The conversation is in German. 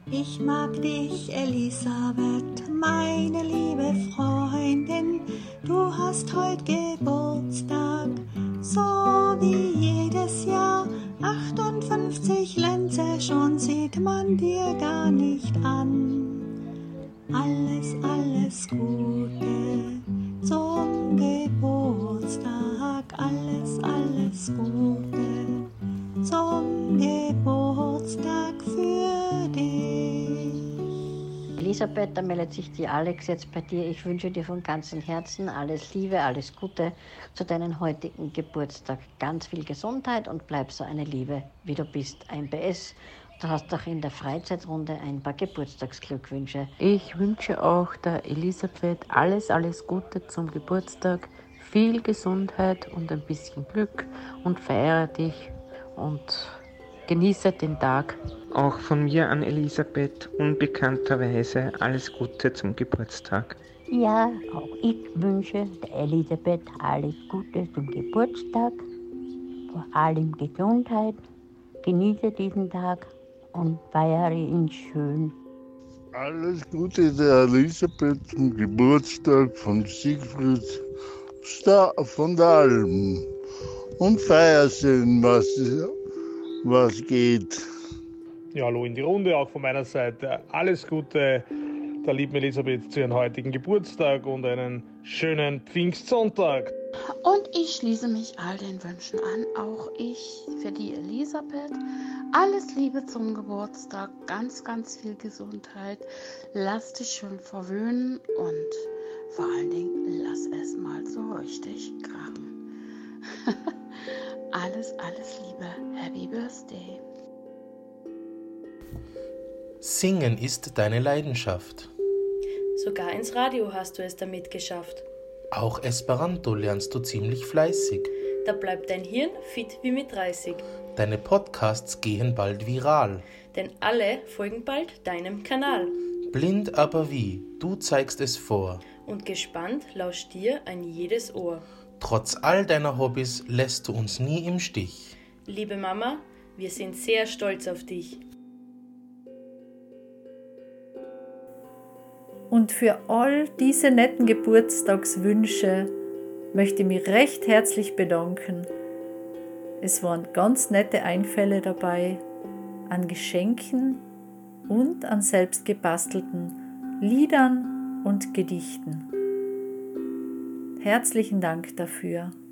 Ich mag dich, Elisabeth, meine liebe Freundin. Du hast heut Geburtstag, so wie jedes Jahr. 58 Lenze, schon sieht man dir gar nicht an. Alles Gute zum Geburtstag. Alles Gute zum Geburtstag für dich. Elisabeth, da meldet sich die Alex jetzt bei dir. Ich wünsche dir von ganzem Herzen alles Liebe, alles Gute zu deinem heutigen Geburtstag. Ganz viel Gesundheit und bleib so eine Liebe, wie du bist. Ein PS. Du hast auch in der Freizeitrunde ein paar Geburtstagsglückwünsche. Ich wünsche auch der Elisabeth alles Gute zum Geburtstag, viel Gesundheit und ein bisschen Glück und feiere dich und genieße den Tag. Auch von mir an Elisabeth unbekannterweise alles Gute zum Geburtstag. Ja, auch ich wünsche der Elisabeth alles Gute zum Geburtstag, vor allem Gesundheit. Genieße diesen Tag und feiere ihn schön. Alles Gute der Elisabeth zum Geburtstag von Siegfried von der Alm. Und feier sehen, was geht. Ja, hallo in die Runde, auch von meiner Seite. Alles Gute der lieben Elisabeth zu ihrem heutigen Geburtstag und einen schönen Pfingstsonntag. Und ich schließe mich all den Wünschen an, auch ich für die Elisabeth. Alles Liebe zum Geburtstag, ganz viel Gesundheit. Lass dich schön verwöhnen und vor allen Dingen lass es mal so richtig krachen. Alles Liebe. Happy Birthday. Singen ist deine Leidenschaft. Sogar ins Radio hast du es damit geschafft. Auch Esperanto lernst du ziemlich fleißig. Da bleibt dein Hirn fit wie mit 30. Deine Podcasts gehen bald viral. Denn alle folgen bald deinem Kanal. Blind aber wie, du zeigst es vor. Und gespannt lauscht dir ein jedes Ohr. Trotz all deiner Hobbys lässt du uns nie im Stich. Liebe Mama, wir sind sehr stolz auf dich. Und für all diese netten Geburtstagswünsche möchte ich mich recht herzlich bedanken. Es waren ganz nette Einfälle dabei an Geschenken und an selbst gebastelten Liedern und Gedichten. Herzlichen Dank dafür.